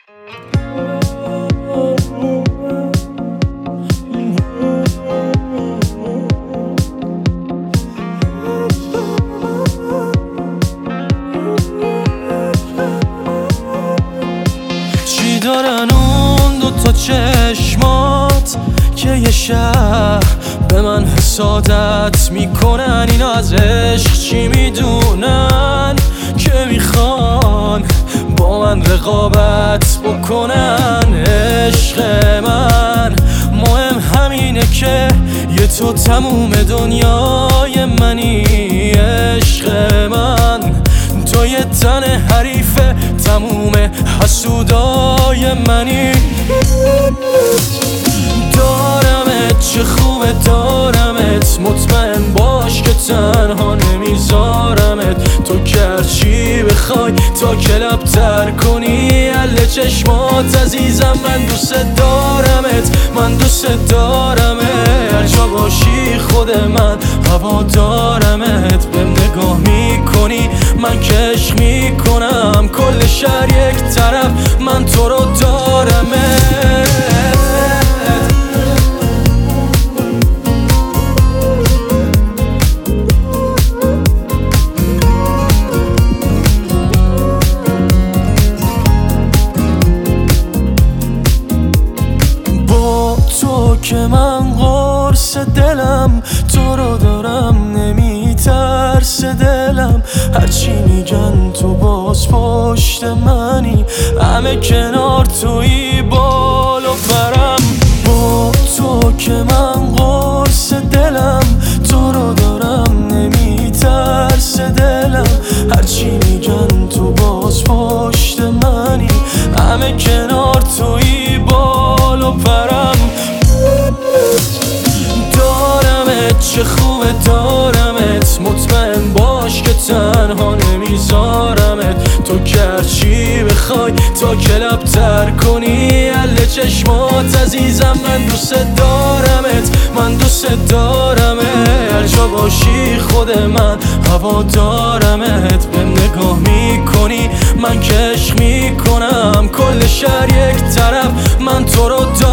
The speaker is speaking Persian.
چی دارن اون دوتا چشمات که یه شب به من حسادت میکنن؟ اینا از عشق چی میدونن که میخوان با من رقابت بکنن؟ عشق من مهم همینه که یه تو تموم دنیای منی. عشق من تو یه تن حریف تموم حسودای منی. دارمت چه خوبه دارمت، مطمئن باش که تنها نمیذارمت. تو که چی بخوای تا کلب‌تر کنی اله چشمات عزیزم. من دوست دارمت، من دوست دارمت، هر جا باشی خود من هوا دارمت. به نگاه میکنی من که عشق میکنم، کل شهر یک طرف من تو رو دارمت. تو که من قرص دلم، تو رو دارم نمیترس دلم. هرچی میگن تو باز پشت منی، همه کنار توی بال و برم. با تو که من قرص دلم، تو رو دارم نمیترس دلم. هرچی میگن تو باز پشت منی، همه کنار توی بال و برم. دارمت چه خوبه دارمت، مطمئن باش که تنها نمیذارمت. تو که چی بخوای تا کلب‌تر کنی اله چشمات عزیزم. من دوست دارمت، من دوست دارمت، هر جا باشی خود من هوا دارمت. به نگاه میکنی من که عشق میکنم، کل شهر یک طرف من تو رو دارمت.